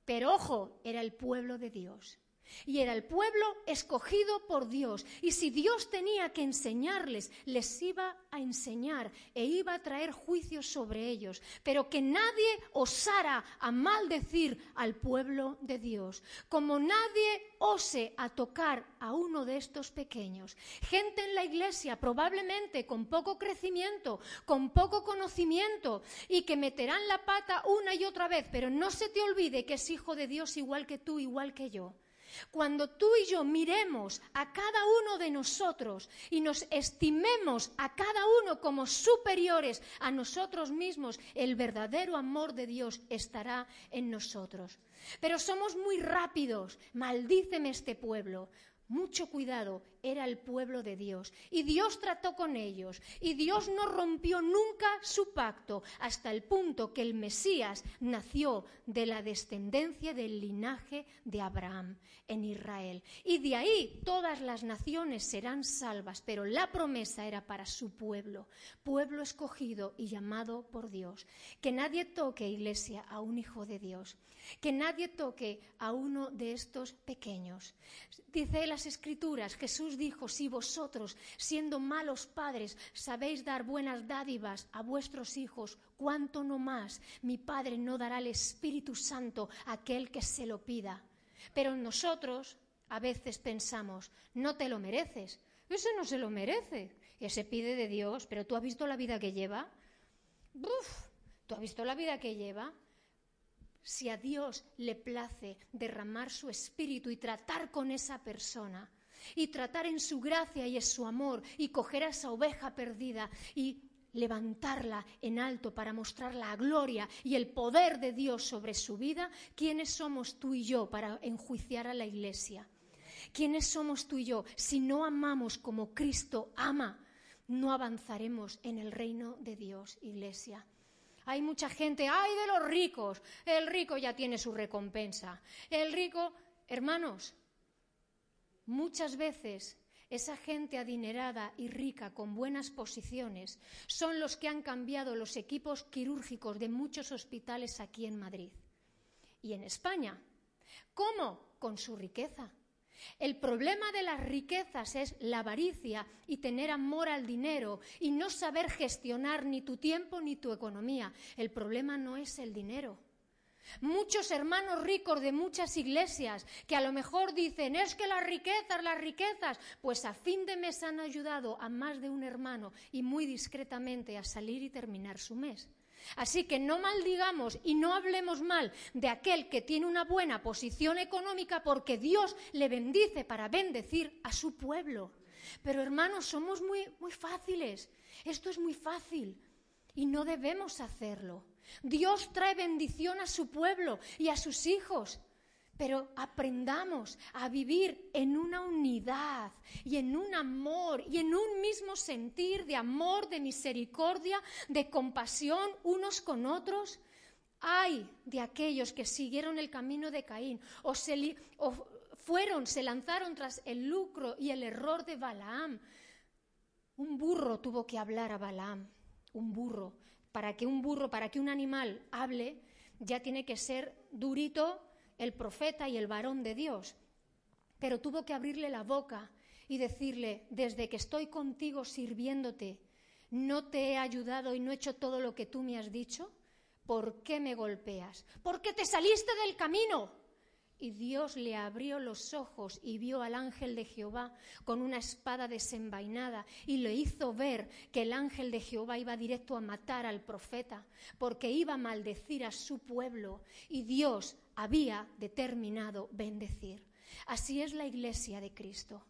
Pero ojo, era el pueblo de Dios. Y era el pueblo escogido por Dios. Y si Dios tenía que enseñarles, les iba a enseñar e iba a traer juicios sobre ellos. Pero que nadie osara a maldecir al pueblo de Dios. Como nadie ose a tocar a uno de estos pequeños. Gente en la iglesia probablemente con poco crecimiento, con poco conocimiento y que meterán la pata una y otra vez. Pero no se te olvide que es hijo de Dios igual que tú, igual que yo. Cuando tú y yo miremos a cada uno de nosotros y nos estimemos a cada uno como superiores a nosotros mismos, el verdadero amor de Dios estará en nosotros. Pero somos muy rápidos, maldíceme este pueblo. Mucho cuidado, era el pueblo de Dios y Dios trató con ellos y Dios no rompió nunca su pacto hasta el punto que el Mesías nació de la descendencia del linaje de Abraham en Israel. Y de ahí todas las naciones serán salvas, pero la promesa era para su pueblo, pueblo escogido y llamado por Dios. Que nadie toque, iglesia, a un hijo de Dios. Que nadie toque a uno de estos pequeños. Dice las Escrituras, Jesús dijo, si vosotros, siendo malos padres, sabéis dar buenas dádivas a vuestros hijos, ¿cuánto no más mi Padre no dará el Espíritu Santo a aquel que se lo pida? Pero nosotros a veces pensamos, no te lo mereces, ese no se lo merece, ese pide de Dios, pero ¿tú has visto la vida que lleva? ¿Tú has visto la vida que lleva? Si a Dios le place derramar su espíritu y tratar con esa persona, y tratar en su gracia y en su amor, y coger a esa oveja perdida y levantarla en alto para mostrar la gloria y el poder de Dios sobre su vida, ¿quiénes somos tú y yo para enjuiciar a la iglesia? ¿Quiénes somos tú y yo? Si no amamos como Cristo ama, no avanzaremos en el reino de Dios, iglesia. Hay mucha gente, ¡ay de los ricos! El rico ya tiene su recompensa. El rico, hermanos, muchas veces esa gente adinerada y rica con buenas posiciones son los que han cambiado los equipos quirúrgicos de muchos hospitales aquí en Madrid y en España. ¿Cómo? Con su riqueza. El problema de las riquezas es la avaricia y tener amor al dinero y no saber gestionar ni tu tiempo ni tu economía. El problema no es el dinero. Muchos hermanos ricos de muchas iglesias que a lo mejor dicen, es que las riquezas, pues a fin de mes han ayudado a más de un hermano y muy discretamente a salir y terminar su mes. Así que no maldigamos y no hablemos mal de aquel que tiene una buena posición económica porque Dios le bendice para bendecir a su pueblo. Pero hermanos, somos muy fáciles. Esto es muy fácil y no debemos hacerlo. Dios trae bendición a su pueblo y a sus hijos. Pero aprendamos a vivir en una unidad y en un amor y en un mismo sentir de amor, de misericordia, de compasión unos con otros. Ay de aquellos que siguieron el camino de Caín se lanzaron tras el lucro y el error de Balaam. Un burro tuvo que hablar a Balaam, un burro. Para que un animal hable, ya tiene que ser durito el profeta y el varón de Dios, pero tuvo que abrirle la boca y decirle, desde que estoy contigo sirviéndote, ¿no te he ayudado y no he hecho todo lo que tú me has dicho? ¿Por qué me golpeas? ¿Por qué te saliste del camino? Y Dios le abrió los ojos y vio al ángel de Jehová con una espada desenvainada y le hizo ver que el ángel de Jehová iba directo a matar al profeta porque iba a maldecir a su pueblo y Dios había determinado bendecir. Así es la iglesia de Cristo.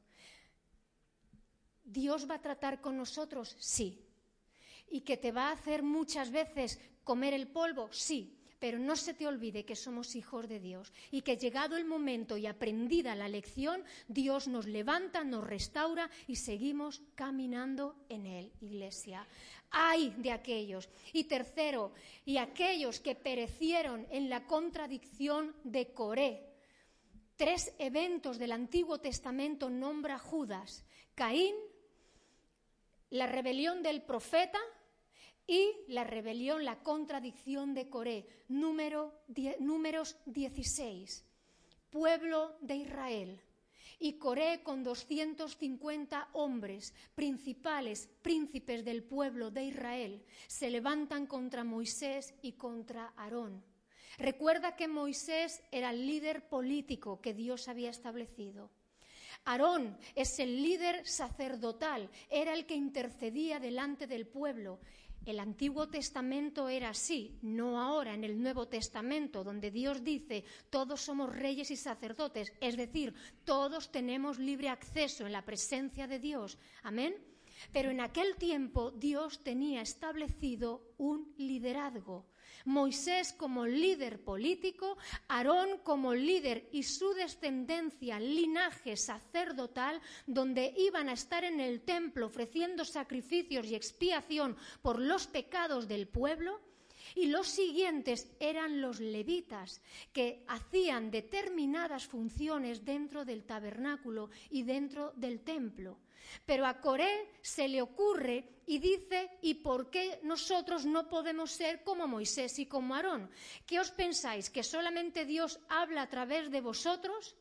¿Dios va a tratar con nosotros? Sí. ¿Y que te va a hacer muchas veces comer el polvo? Sí. Pero no se te olvide que somos hijos de Dios y que llegado el momento y aprendida la lección, Dios nos levanta, nos restaura y seguimos caminando en Él, iglesia. ¡Ay de aquellos! Y tercero, y aquellos que perecieron en la contradicción de Coré. 3 eventos del Antiguo Testamento nombra Judas: Caín, la rebelión del profeta y la rebelión, la contradicción de Coré, Números 16, pueblo de Israel. Y Coré con 250 hombres, principales, príncipes del pueblo de Israel, se levantan contra Moisés y contra Aarón. Recuerda que Moisés era el líder político que Dios había establecido. Aarón es el líder sacerdotal, era el que intercedía delante del pueblo. El Antiguo Testamento era así, no ahora en el Nuevo Testamento, donde Dios dice, todos somos reyes y sacerdotes, es decir, todos tenemos libre acceso en la presencia de Dios. Amén. Pero en aquel tiempo Dios tenía establecido un liderazgo. Moisés como líder político, Aarón como líder y su descendencia, linaje sacerdotal, donde iban a estar en el templo ofreciendo sacrificios y expiación por los pecados del pueblo. Y los siguientes eran los levitas, que hacían determinadas funciones dentro del tabernáculo y dentro del templo. Pero a Coré se le ocurre y dice, ¿y por qué nosotros no podemos ser como Moisés y como Aarón? ¿Qué os pensáis? ¿Que solamente Dios habla a través de vosotros?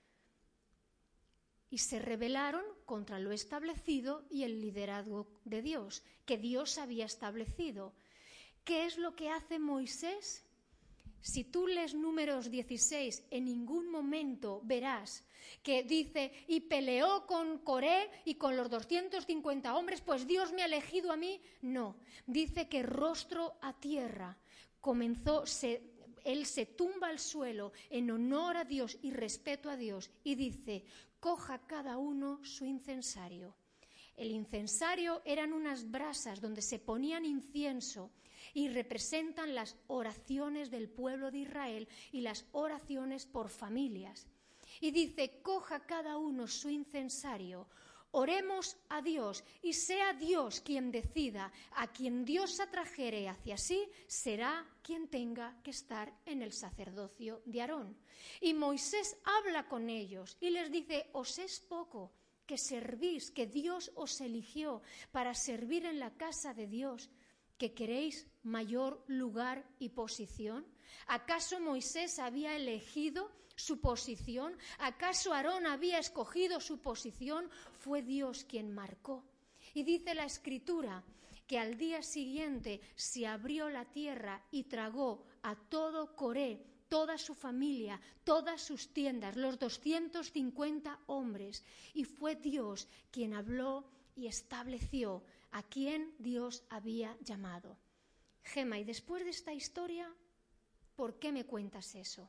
Y se rebelaron contra lo establecido y el liderazgo de Dios, que Dios había establecido. ¿Qué es lo que hace Moisés? Si tú lees Números 16, en ningún momento verás que dice, y peleó con Coré y con los 250 hombres, pues Dios me ha elegido a mí. No, dice que rostro a tierra él se tumba al suelo en honor a Dios y respeto a Dios y dice, coja cada uno su incensario. El incensario eran unas brasas donde se ponían incienso y representan las oraciones del pueblo de Israel y las oraciones por familias. Y dice, coja cada uno su incensario, oremos a Dios y sea Dios quien decida, a quien Dios atrajere hacia sí, será quien tenga que estar en el sacerdocio de Aarón. Y Moisés habla con ellos y les dice, os es poco que servís, que Dios os eligió para servir en la casa de Dios, que queréis mayor lugar y posición. ¿Acaso Moisés había elegido su posición? ¿Acaso Aarón había escogido su posición? Fue Dios quien marcó. Y dice la Escritura que al día siguiente se abrió la tierra y tragó a todo Coré, toda su familia, todas sus tiendas, los 250 hombres. Y fue Dios quien habló y estableció a quien Dios había llamado. Gema, y después de esta historia, ¿por qué me cuentas eso?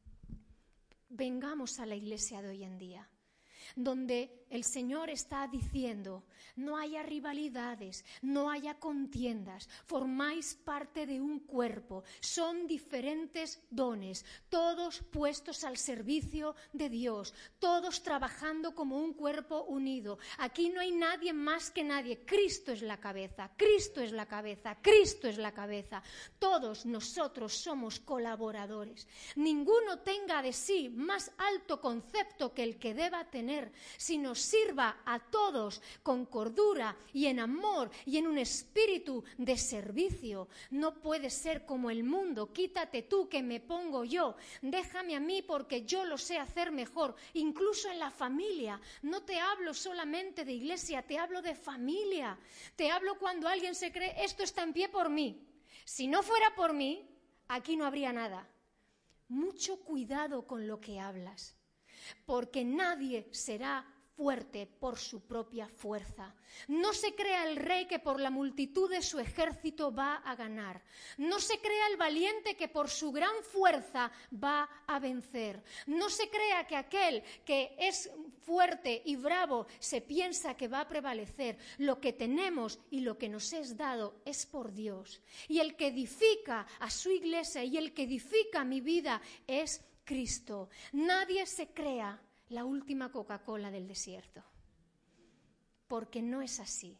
Vengamos a la iglesia de hoy en día, donde el Señor está diciendo, no haya rivalidades, no haya contiendas, formáis parte de un cuerpo, son diferentes dones, todos puestos al servicio de Dios, todos trabajando como un cuerpo unido. Aquí no hay nadie más que nadie, Cristo es la cabeza, Cristo es la cabeza, Cristo es la cabeza. Todos nosotros somos colaboradores. Ninguno tenga de sí más alto concepto que el que deba tener, sino sirva a todos con cordura y en amor y en un espíritu de servicio. No puede ser como el mundo, quítate tú que me pongo yo, déjame a mí porque yo lo sé hacer mejor. Incluso en la familia, no te hablo solamente de iglesia, te hablo de familia, te hablo cuando alguien se cree, esto está en pie por mí. Si no fuera por mí, aquí no habría nada. Mucho cuidado con lo que hablas, porque nadie será fuerte por su propia fuerza. No se crea el rey que por la multitud de su ejército va a ganar. No se crea el valiente que por su gran fuerza va a vencer. No se crea que aquel que es fuerte y bravo se piensa que va a prevalecer. Lo que tenemos y lo que nos es dado es por Dios. Y el que edifica a su iglesia y el que edifica mi vida es Cristo. Nadie se crea la última Coca-Cola del desierto, porque no es así.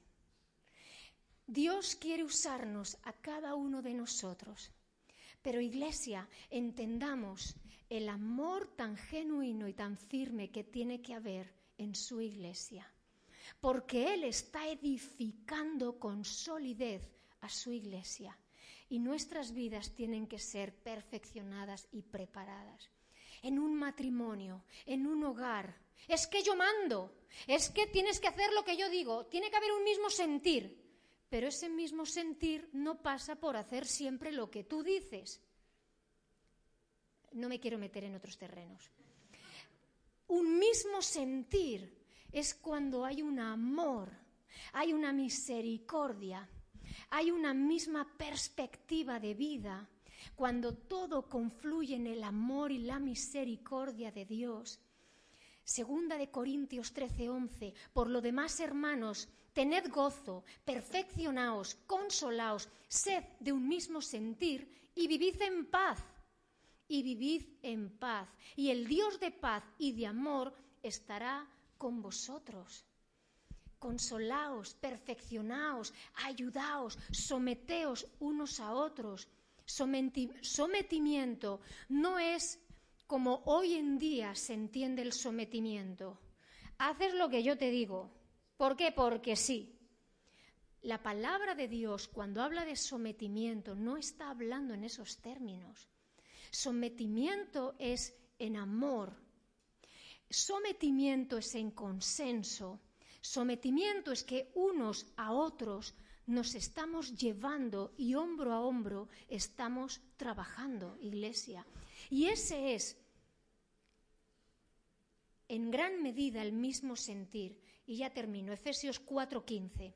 Dios quiere usarnos a cada uno de nosotros, pero iglesia, entendamos el amor tan genuino y tan firme que tiene que haber en su iglesia, porque Él está edificando con solidez a su iglesia. Y nuestras vidas tienen que ser perfeccionadas y preparadas. En un matrimonio, en un hogar, es que yo mando, es que tienes que hacer lo que yo digo, tiene que haber un mismo sentir. Pero ese mismo sentir no pasa por hacer siempre lo que tú dices. No me quiero meter en otros terrenos. Un mismo sentir es cuando hay un amor, hay una misericordia, hay una misma perspectiva de vida, cuando todo confluye en el amor y la misericordia de Dios. Segunda de Corintios 13:11, por lo demás, hermanos, tened gozo, perfeccionaos, consolaos, sed de un mismo sentir y vivid en paz. Y vivid en paz. Y el Dios de paz y de amor estará con vosotros. Consolaos, perfeccionaos, ayudaos, someteos unos a otros. Sometimiento no es como hoy en día se entiende el sometimiento. Haces lo que yo te digo. ¿Por qué? Porque sí. La palabra de Dios, cuando habla de sometimiento, no está hablando en esos términos. Sometimiento es en amor. Sometimiento es en consenso. Sometimiento es que unos a otros nos estamos llevando y hombro a hombro estamos trabajando, iglesia. Y ese es, en gran medida, el mismo sentir. Y ya termino, Efesios 4:15.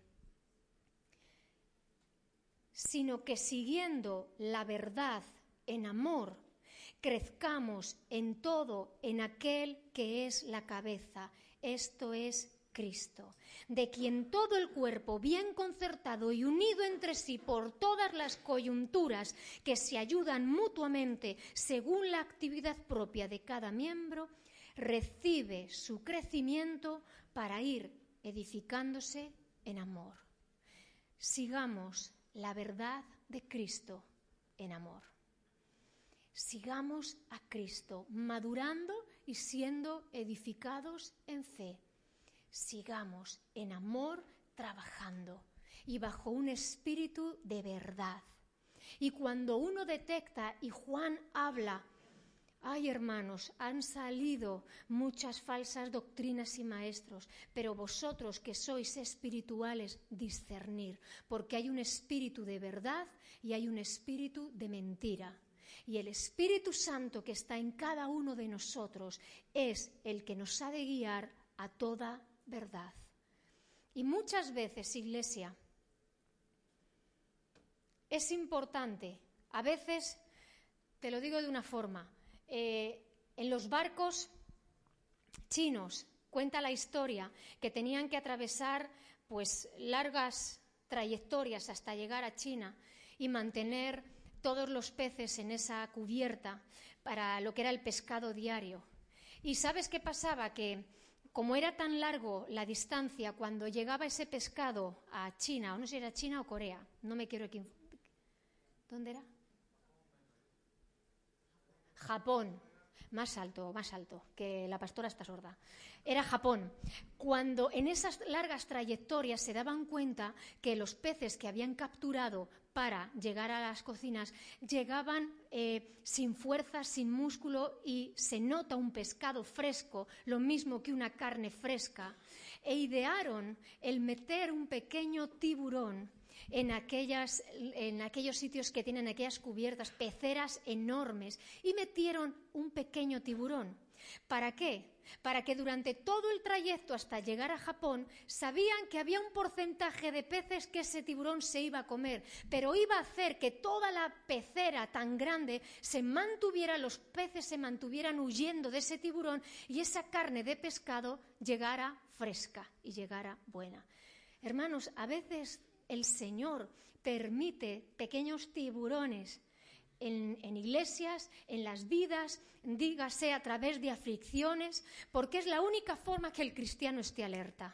Sino que siguiendo la verdad en amor, crezcamos en todo en aquel que es la cabeza, esto es Cristo, de quien todo el cuerpo, bien concertado y unido entre sí por todas las coyunturas que se ayudan mutuamente según la actividad propia de cada miembro, recibe su crecimiento para ir edificándose en amor. Sigamos la verdad de Cristo en amor. Sigamos a Cristo, madurando y siendo edificados en fe. Sigamos en amor, trabajando y bajo un espíritu de verdad. Y cuando uno detecta, y Juan habla, ay, hermanos, han salido muchas falsas doctrinas y maestros, pero vosotros que sois espirituales, discernir, porque hay un espíritu de verdad y hay un espíritu de mentira. Y el Espíritu Santo que está en cada uno de nosotros es el que nos ha de guiar a toda verdad. Y muchas veces, iglesia, es importante, a veces, te lo digo de una forma, en los barcos chinos, cuenta la historia, que tenían que atravesar pues largas trayectorias hasta llegar a China y mantener todos los peces en esa cubierta para lo que era el pescado diario. ¿Y sabes qué pasaba? Que como era tan largo la distancia, cuando llegaba ese pescado a China, o no sé si era China o Corea, no me quiero equivocar. ¿Dónde era? Japón. Más alto, que la pastora está sorda. Era Japón. Cuando en esas largas trayectorias se daban cuenta que los peces que habían capturado para llegar a las cocinas llegaban sin fuerza, sin músculo, y se nota un pescado fresco, lo mismo que una carne fresca, e idearon el meter un pequeño tiburón en aquellos sitios que tienen aquellas cubiertas, peceras enormes, y metieron un pequeño tiburón. ¿Para qué? Para que durante todo el trayecto hasta llegar a Japón sabían que había un porcentaje de peces que ese tiburón se iba a comer, pero iba a hacer que toda la pecera tan grande los peces se mantuvieran huyendo de ese tiburón y esa carne de pescado llegara fresca y llegara buena. Hermanos, a veces el Señor permite pequeños tiburones en iglesias, en las vidas, dígase a través de aflicciones, porque es la única forma que el cristiano esté alerta.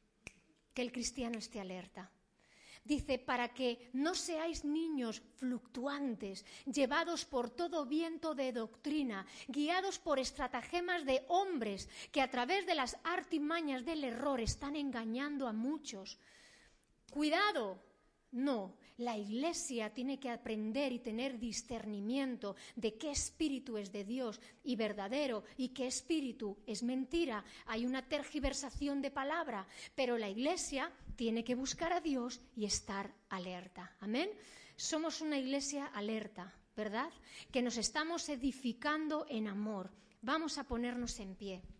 Dice, para que no seáis niños fluctuantes, llevados por todo viento de doctrina, guiados por estratagemas de hombres que a través de las artimañas del error están engañando a muchos. Cuidado, no, La Iglesia tiene que aprender y tener discernimiento de qué espíritu es de Dios y verdadero y qué espíritu es mentira. Hay una tergiversación de palabra, pero la Iglesia tiene que buscar a Dios y estar alerta. Amén. Somos una Iglesia alerta, ¿verdad? Que nos estamos edificando en amor. Vamos a ponernos en pie.